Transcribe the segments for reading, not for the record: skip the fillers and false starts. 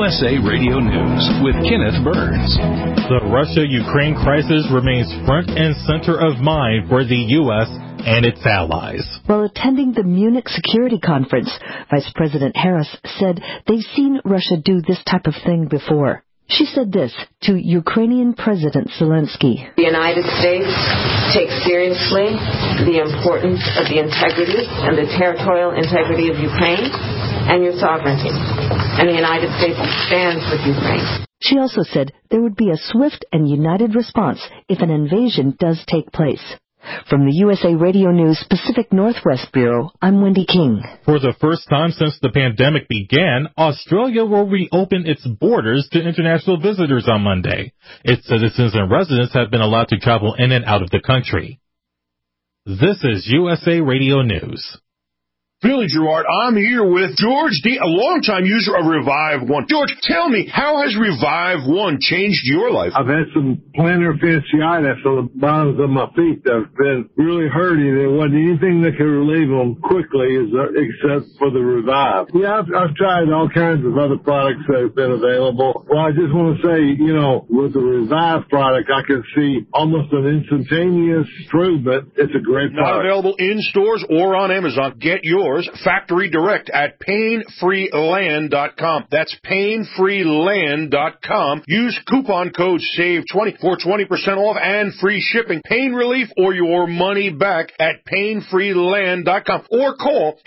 USA Radio News with Kenneth Burns. The Russia-Ukraine crisis remains front and center of mind for the U.S. and its allies. While attending the Munich Security Conference, Vice President Harris said they've seen Russia do this type of thing before. She said this to Ukrainian President Zelensky. The United States takes seriously the importance of the integrity and the territorial integrity of Ukraine and your sovereignty. And the United States stands with Ukraine. She also said there would be a swift and united response if an invasion does take place. From the USA Radio News Pacific Northwest Bureau, I'm Wendy King. For the first time since the pandemic began, Australia will reopen its borders to international visitors on Monday. Its citizens and residents have been allowed to travel in and out of the country. This is USA Radio News. Billy Gerard, I'm here with George D., a longtime user of Revive One. George, tell me, how has Revive One changed your life? I've had some plantar fasciitis on the bottoms of my feet that have been really hurting. There wasn't anything that could relieve them quickly except for the Revive. Yeah, I've tried all kinds of other products that have been available. Well, I just want to say, with the Revive product, I can see almost an instantaneous improvement. It's a great product. Not available in stores or on Amazon. Get yours factory direct at painfreeland.com. That's painfreeland.com. Use coupon code SAVE20 for 20% off and free shipping. Pain relief or your money back at painfreeland.com or call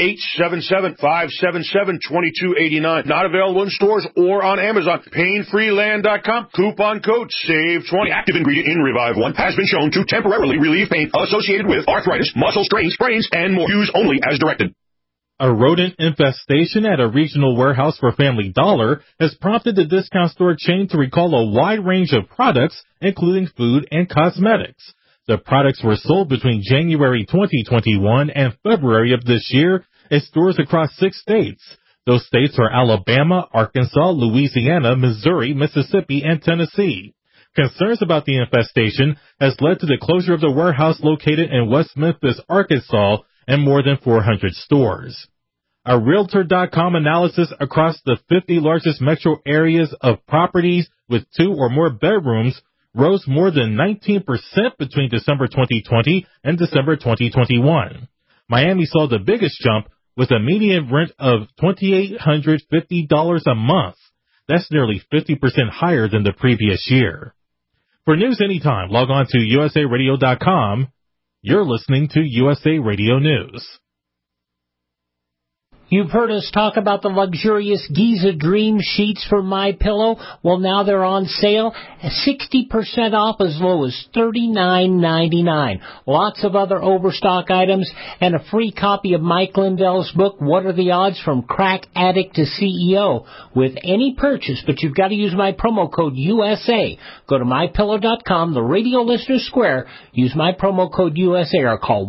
877-577-2289. Not available in stores or on Amazon. Painfreeland.com. Coupon code SAVE20. Active ingredient in Revive One has been shown to temporarily relieve pain associated with arthritis, muscle strains, sprains, and more. Use only as directed. A rodent infestation at a regional warehouse for Family Dollar has prompted the discount store chain to recall a wide range of products, including food and cosmetics. The products were sold between January 2021 and February of this year at stores across 6 states. Those states are Alabama, Arkansas, Louisiana, Missouri, Mississippi, and Tennessee. Concerns about the infestation has led to the closure of the warehouse located in West Memphis, Arkansas, and more than 400 stores. A Realtor.com analysis across the 50 largest metro areas of properties with 2 or more bedrooms rose more than 19% between December 2020 and December 2021. Miami saw the biggest jump with a median rent of $2,850 a month. That's nearly 50% higher than the previous year. For news anytime, log on to usaradio.com. You're listening to USA Radio News. You've heard us talk about the luxurious Giza Dream sheets from MyPillow. Well, now they're on sale, 60% off as low as $39.99. Lots of other overstock items and a free copy of Mike Lindell's book, What Are the Odds from Crack Addict to CEO, with any purchase, but you've got to use my promo code USA. Go to MyPillow.com, the Radio Listener Square, use my promo code USA or call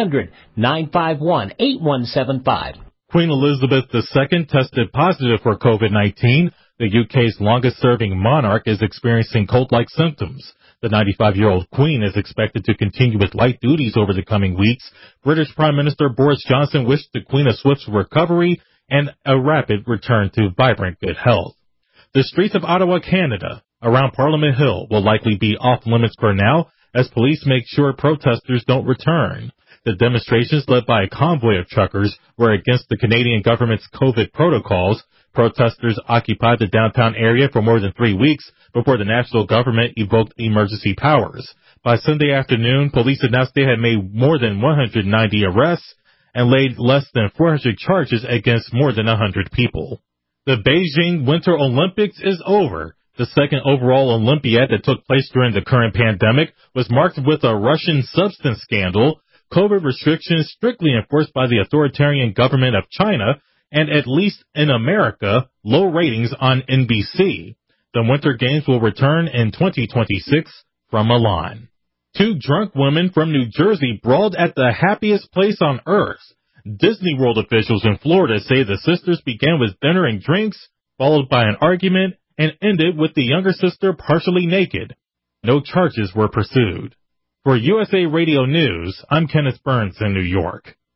1-800-951-8175. Queen Elizabeth II tested positive for COVID-19. The UK's longest-serving monarch is experiencing cold-like symptoms. The 95-year-old Queen is expected to continue with light duties over the coming weeks. British Prime Minister Boris Johnson wished the Queen a swift recovery and a rapid return to vibrant good health. The streets of Ottawa, Canada, around Parliament Hill, will likely be off-limits for now as police make sure protesters don't return. The demonstrations, led by a convoy of truckers, were against the Canadian government's COVID protocols. Protesters occupied the downtown area for more than 3 weeks before the national government evoked emergency powers. By Sunday afternoon, police announced they had made more than 190 arrests and laid less than 400 charges against more than 100 people. The Beijing Winter Olympics is over. The second overall Olympiad that took place during the current pandemic was marked with a Russian substance scandal, COVID restrictions strictly enforced by the authoritarian government of China, and at least in America, low ratings on NBC. The Winter Games will return in 2026 from Milan. 2 drunk women from New Jersey brawled at the happiest place on earth. Disney World officials in Florida say the sisters began with dinner and drinks, followed by an argument, and ended with the younger sister partially naked. No charges were pursued. For USA Radio News, I'm Kenneth Burns in New York.